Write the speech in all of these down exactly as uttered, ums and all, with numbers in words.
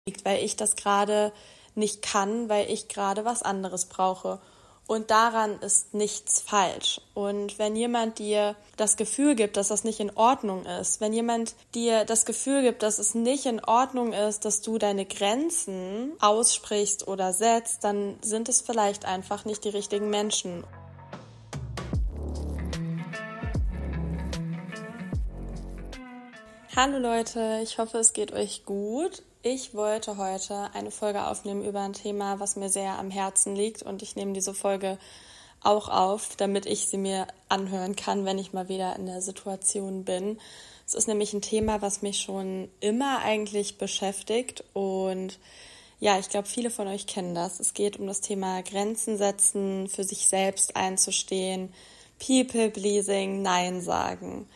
liegt, weil ich das gerade nicht kann, weil ich gerade was anderes brauche. Und daran ist nichts falsch. Und wenn jemand dir das Gefühl gibt, dass das nicht in Ordnung ist, wenn jemand dir das Gefühl gibt, dass es nicht in Ordnung ist, dass du deine Grenzen aussprichst oder setzt, dann sind es vielleicht einfach nicht die richtigen Menschen. Hallo Leute, ich hoffe, es geht euch gut. Ich wollte heute eine Folge aufnehmen über ein Thema, was mir sehr am Herzen liegt, und ich nehme diese Folge auch auf, damit ich sie mir anhören kann, wenn ich mal wieder in der Situation bin. Es ist nämlich ein Thema, was mich schon immer eigentlich beschäftigt, und ja, ich glaube, viele von euch kennen das. Es geht um das Thema Grenzen setzen, für sich selbst einzustehen, People-Pleasing, Nein sagen.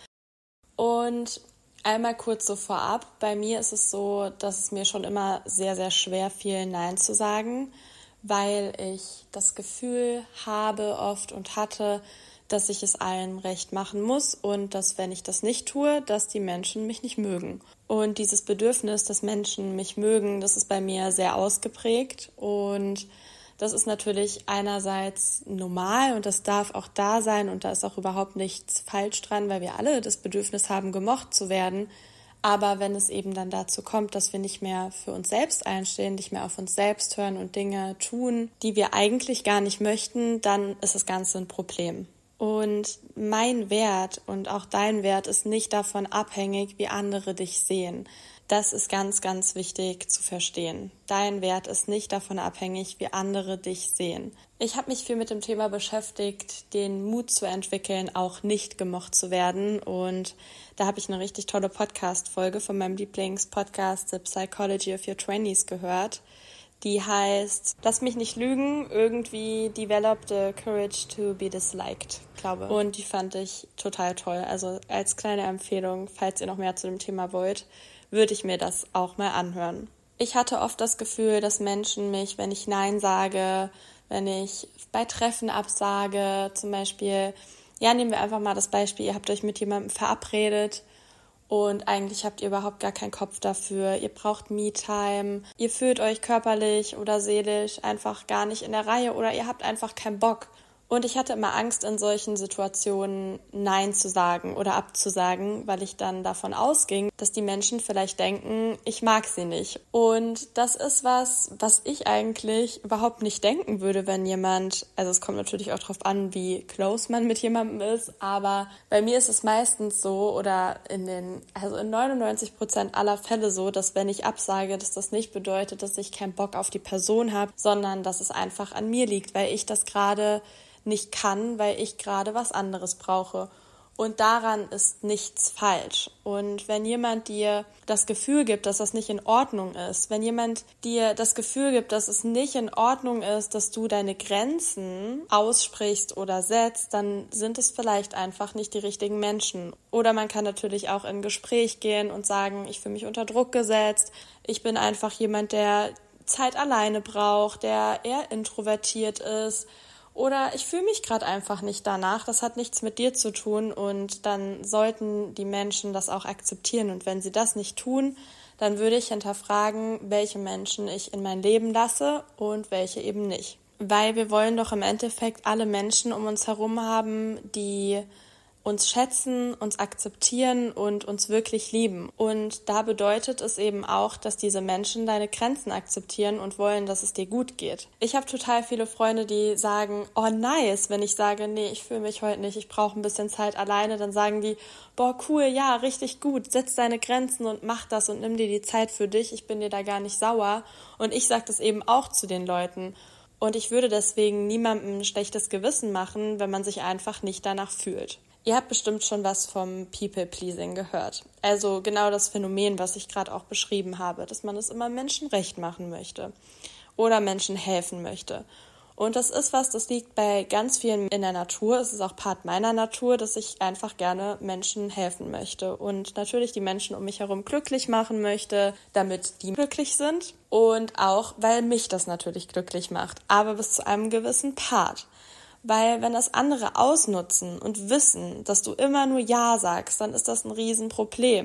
Und einmal kurz so vorab, bei mir ist es so, dass es mir schon immer sehr, sehr schwer fiel, Nein zu sagen, weil ich das Gefühl habe oft und hatte, dass ich es allen recht machen muss und dass, wenn ich das nicht tue, dass die Menschen mich nicht mögen. Und dieses Bedürfnis, dass Menschen mich mögen, das ist bei mir sehr ausgeprägt, und das ist natürlich einerseits normal und das darf auch da sein und da ist auch überhaupt nichts falsch dran, weil wir alle das Bedürfnis haben, gemocht zu werden. Aber wenn es eben dann dazu kommt, dass wir nicht mehr für uns selbst einstehen, nicht mehr auf uns selbst hören und Dinge tun, die wir eigentlich gar nicht möchten, dann ist das Ganze ein Problem. Und mein Wert und auch dein Wert ist nicht davon abhängig, wie andere dich sehen. Das ist ganz, ganz wichtig zu verstehen. Dein Wert ist nicht davon abhängig, wie andere dich sehen. Ich habe mich viel mit dem Thema beschäftigt, den Mut zu entwickeln, auch nicht gemocht zu werden. Und da habe ich eine richtig tolle Podcast-Folge von meinem Lieblingspodcast The Psychology of Your Twenties gehört. Die heißt, lass mich nicht lügen, irgendwie develop the courage to be disliked, glaube. Und die fand ich total toll. Also als kleine Empfehlung, falls ihr noch mehr zu dem Thema wollt, würde ich mir das auch mal anhören. Ich hatte oft das Gefühl, dass Menschen mich, wenn ich Nein sage, wenn ich bei Treffen absage, zum Beispiel, ja, nehmen wir einfach mal das Beispiel, ihr habt euch mit jemandem verabredet und eigentlich habt ihr überhaupt gar keinen Kopf dafür, ihr braucht Me-Time, ihr fühlt euch körperlich oder seelisch einfach gar nicht in der Reihe oder ihr habt einfach keinen Bock. Und ich hatte immer Angst, in solchen Situationen Nein zu sagen oder abzusagen, weil ich dann davon ausging, dass die Menschen vielleicht denken, ich mag sie nicht. Und das ist was, was ich eigentlich überhaupt nicht denken würde, wenn jemand, also es kommt natürlich auch drauf an, wie close man mit jemandem ist, aber bei mir ist es meistens so oder in den, also in neunundneunzig Prozent aller Fälle so, dass wenn ich absage, dass das nicht bedeutet, dass ich keinen Bock auf die Person habe, sondern dass es einfach an mir liegt, weil ich das gerade nicht kann, weil ich gerade was anderes brauche. Und daran ist nichts falsch. Und wenn jemand dir das Gefühl gibt, dass das nicht in Ordnung ist, wenn jemand dir das Gefühl gibt, dass es nicht in Ordnung ist, dass du deine Grenzen aussprichst oder setzt, dann sind es vielleicht einfach nicht die richtigen Menschen. Oder man kann natürlich auch in ein Gespräch gehen und sagen, ich fühle mich unter Druck gesetzt, ich bin einfach jemand, der Zeit alleine braucht, der eher introvertiert ist, oder ich fühle mich gerade einfach nicht danach, das hat nichts mit dir zu tun, und dann sollten die Menschen das auch akzeptieren. Und wenn sie das nicht tun, dann würde ich hinterfragen, welche Menschen ich in mein Leben lasse und welche eben nicht. Weil wir wollen doch im Endeffekt alle Menschen um uns herum haben, die uns schätzen, uns akzeptieren und uns wirklich lieben. Und da bedeutet es eben auch, dass diese Menschen deine Grenzen akzeptieren und wollen, dass es dir gut geht. Ich habe total viele Freunde, die sagen, oh nice, wenn ich sage, nee, ich fühle mich heute nicht, ich brauche ein bisschen Zeit alleine, dann sagen die, boah cool, ja, richtig gut, setz deine Grenzen und mach das und nimm dir die Zeit für dich, ich bin dir da gar nicht sauer. Und ich sage das eben auch zu den Leuten. Und ich würde deswegen niemandem ein schlechtes Gewissen machen, wenn man sich einfach nicht danach fühlt. Ihr habt bestimmt schon was vom People-Pleasing gehört. Also genau das Phänomen, was ich gerade auch beschrieben habe, dass man es immer Menschen recht machen möchte oder Menschen helfen möchte. Und das ist was, das liegt bei ganz vielen in der Natur. Es ist auch Part meiner Natur, dass ich einfach gerne Menschen helfen möchte und natürlich die Menschen um mich herum glücklich machen möchte, damit die glücklich sind, und auch, weil mich das natürlich glücklich macht, aber bis zu einem gewissen Part. Weil wenn das andere ausnutzen und wissen, dass du immer nur Ja sagst, dann ist das ein Riesenproblem.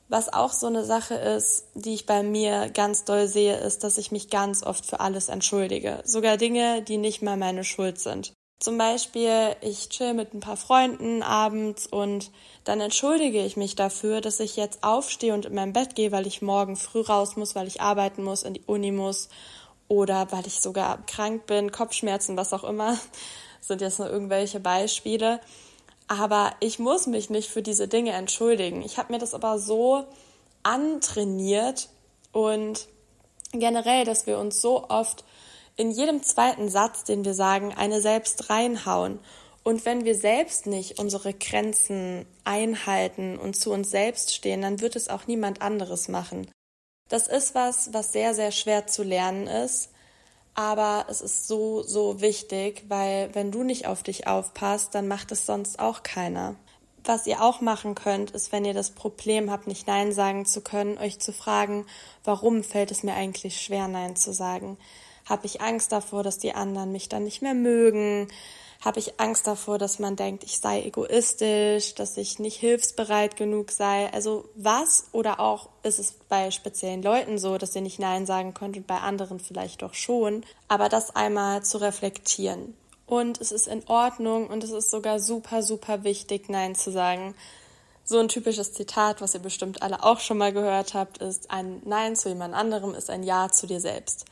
Was auch so eine Sache ist, die ich bei mir ganz doll sehe, ist, dass ich mich ganz oft für alles entschuldige. Sogar Dinge, die nicht mal meine Schuld sind. Zum Beispiel, ich chill mit ein paar Freunden abends und dann entschuldige ich mich dafür, dass ich jetzt aufstehe und in mein Bett gehe, weil ich morgen früh raus muss, weil ich arbeiten muss, in die Uni muss oder weil ich sogar krank bin, Kopfschmerzen, was auch immer. Das sind jetzt nur irgendwelche Beispiele. Aber ich muss mich nicht für diese Dinge entschuldigen. Ich habe mir das aber so antrainiert und generell, dass wir uns so oft in jedem zweiten Satz, den wir sagen, eine selbst reinhauen. Und wenn wir selbst nicht unsere Grenzen einhalten und zu uns selbst stehen, dann wird es auch niemand anderes machen. Das ist was, was sehr, sehr schwer zu lernen ist. Aber es ist so, so wichtig, weil wenn du nicht auf dich aufpasst, dann macht es sonst auch keiner. Was ihr auch machen könnt, ist, wenn ihr das Problem habt, nicht Nein sagen zu können, euch zu fragen, warum fällt es mir eigentlich schwer, Nein zu sagen? Habe ich Angst davor, dass die anderen mich dann nicht mehr mögen? Habe ich Angst davor, dass man denkt, ich sei egoistisch, dass ich nicht hilfsbereit genug sei? Also was? Oder auch ist es bei speziellen Leuten so, dass ihr nicht Nein sagen könnt und bei anderen vielleicht doch schon. Aber das einmal zu reflektieren. Und es ist in Ordnung und es ist sogar super, super wichtig, Nein zu sagen. So ein typisches Zitat, was ihr bestimmt alle auch schon mal gehört habt, ist: Ein Nein zu jemand anderem ist ein Ja zu dir selbst.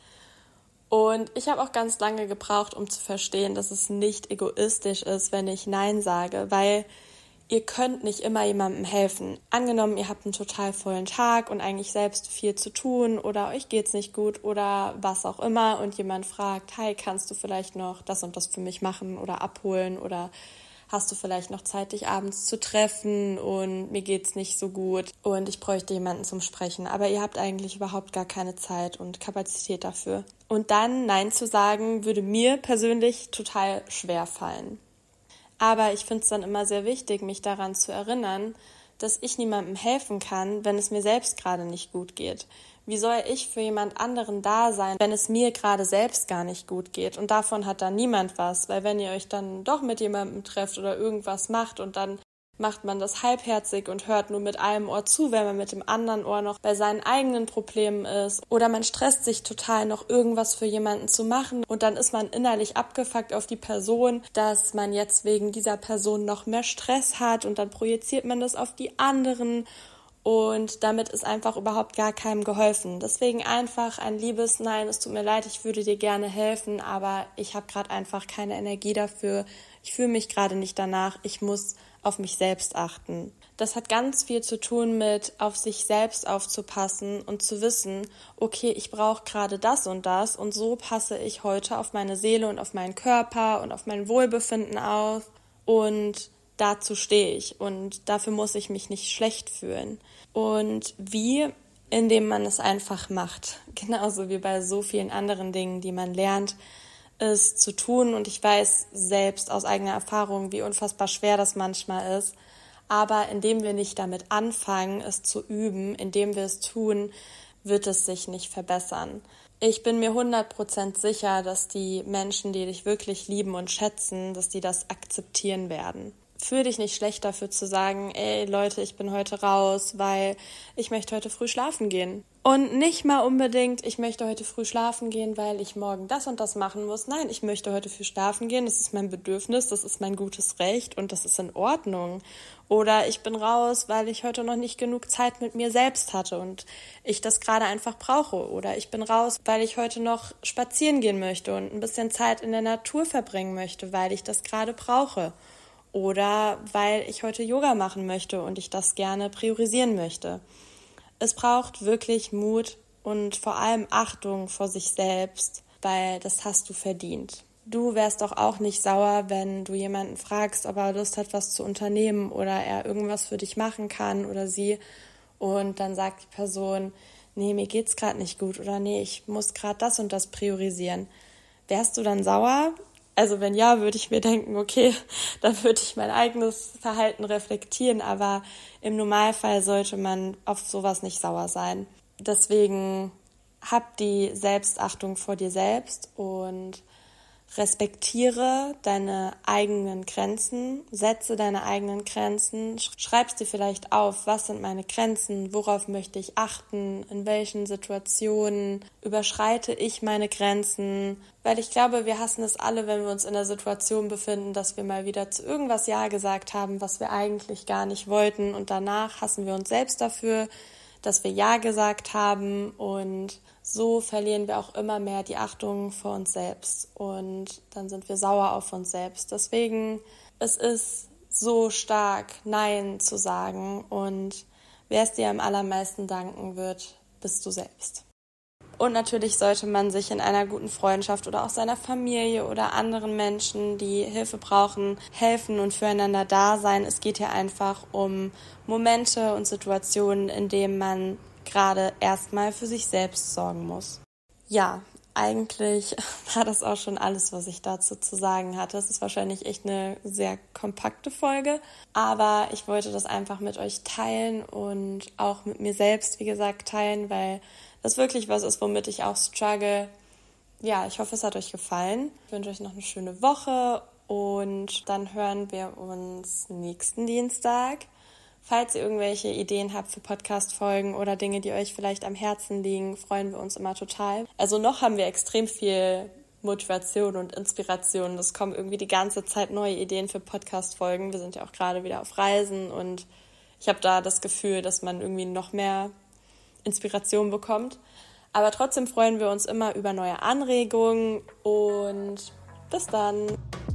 Und ich habe auch ganz lange gebraucht, um zu verstehen, dass es nicht egoistisch ist, wenn ich Nein sage, weil ihr könnt nicht immer jemandem helfen. Angenommen, ihr habt einen total vollen Tag und eigentlich selbst viel zu tun oder euch geht's nicht gut oder was auch immer und jemand fragt, hey, kannst du vielleicht noch das und das für mich machen oder abholen oder hast du vielleicht noch Zeit, dich abends zu treffen und mir geht's nicht so gut und ich bräuchte jemanden zum Sprechen, aber ihr habt eigentlich überhaupt gar keine Zeit und Kapazität dafür. Und dann Nein zu sagen, würde mir persönlich total schwer fallen. Aber ich finde es dann immer sehr wichtig, mich daran zu erinnern, dass ich niemandem helfen kann, wenn es mir selbst gerade nicht gut geht. Wie soll ich für jemand anderen da sein, wenn es mir gerade selbst gar nicht gut geht? Und davon hat dann niemand was, weil wenn ihr euch dann doch mit jemandem trefft oder irgendwas macht und dann macht man das halbherzig und hört nur mit einem Ohr zu, wenn man mit dem anderen Ohr noch bei seinen eigenen Problemen ist. Oder man stresst sich total, noch irgendwas für jemanden zu machen und dann ist man innerlich abgefuckt auf die Person, dass man jetzt wegen dieser Person noch mehr Stress hat und dann projiziert man das auf die anderen und damit ist einfach überhaupt gar keinem geholfen. Deswegen einfach ein liebes Nein, es tut mir leid, ich würde dir gerne helfen, aber ich habe gerade einfach keine Energie dafür. Ich fühle mich gerade nicht danach, ich muss auf mich selbst achten. Das hat ganz viel zu tun mit auf sich selbst aufzupassen und zu wissen, okay, ich brauche gerade das und das und so passe ich heute auf meine Seele und auf meinen Körper und auf mein Wohlbefinden auf und dazu stehe ich und dafür muss ich mich nicht schlecht fühlen. Und wie? Indem man es einfach macht. Genauso wie bei so vielen anderen Dingen, die man lernt, es zu tun. Und ich weiß selbst aus eigener Erfahrung, wie unfassbar schwer das manchmal ist. Aber indem wir nicht damit anfangen, es zu üben, indem wir es tun, wird es sich nicht verbessern. Ich bin mir hundert Prozent sicher, dass die Menschen, die dich wirklich lieben und schätzen, dass die das akzeptieren werden. Fühl dich nicht schlecht dafür zu sagen, ey Leute, ich bin heute raus, weil ich möchte heute früh schlafen gehen. Und nicht mal unbedingt, ich möchte heute früh schlafen gehen, weil ich morgen das und das machen muss. Nein, ich möchte heute früh schlafen gehen, das ist mein Bedürfnis, das ist mein gutes Recht und das ist in Ordnung. Oder ich bin raus, weil ich heute noch nicht genug Zeit mit mir selbst hatte und ich das gerade einfach brauche. Oder ich bin raus, weil ich heute noch spazieren gehen möchte und ein bisschen Zeit in der Natur verbringen möchte, weil ich das gerade brauche. Oder weil ich heute Yoga machen möchte und ich das gerne priorisieren möchte. Es braucht wirklich Mut und vor allem Achtung vor sich selbst, weil das hast du verdient. Du wärst doch auch nicht sauer, wenn du jemanden fragst, ob er Lust hat, was zu unternehmen oder er irgendwas für dich machen kann oder sie und dann sagt die Person, nee, mir geht's gerade nicht gut oder nee, ich muss gerade das und das priorisieren. Wärst du dann sauer? Also wenn ja, würde ich mir denken, okay, dann würde ich mein eigenes Verhalten reflektieren, aber im Normalfall sollte man auf sowas nicht sauer sein. Deswegen hab die Selbstachtung vor dir selbst und respektiere deine eigenen Grenzen, setze deine eigenen Grenzen, schreibst dir vielleicht auf, was sind meine Grenzen, worauf möchte ich achten, in welchen Situationen überschreite ich meine Grenzen, weil ich glaube, wir hassen es alle, wenn wir uns in der Situation befinden, dass wir mal wieder zu irgendwas Ja gesagt haben, was wir eigentlich gar nicht wollten, und danach hassen wir uns selbst dafür, dass wir Ja gesagt haben, und so verlieren wir auch immer mehr die Achtung vor uns selbst und dann sind wir sauer auf uns selbst. Deswegen, es ist so stark, Nein zu sagen, und wer es dir am allermeisten danken wird, bist du selbst. Und natürlich sollte man sich in einer guten Freundschaft oder auch seiner Familie oder anderen Menschen, die Hilfe brauchen, helfen und füreinander da sein. Es geht hier einfach um Momente und Situationen, in denen man gerade erstmal für sich selbst sorgen muss. Ja, eigentlich war das auch schon alles, was ich dazu zu sagen hatte. Es ist wahrscheinlich echt eine sehr kompakte Folge, aber ich wollte das einfach mit euch teilen und auch mit mir selbst, wie gesagt, teilen, weil das wirklich was ist, womit ich auch struggle. Ja, ich hoffe, es hat euch gefallen. Ich wünsche euch noch eine schöne Woche und dann hören wir uns nächsten Dienstag. Falls ihr irgendwelche Ideen habt für Podcast-Folgen oder Dinge, die euch vielleicht am Herzen liegen, freuen wir uns immer total. Also noch haben wir extrem viel Motivation und Inspiration. Es kommen irgendwie die ganze Zeit neue Ideen für Podcast-Folgen. Wir sind ja auch gerade wieder auf Reisen und ich habe da das Gefühl, dass man irgendwie noch mehr Inspiration bekommt. Aber trotzdem freuen wir uns immer über neue Anregungen und bis dann.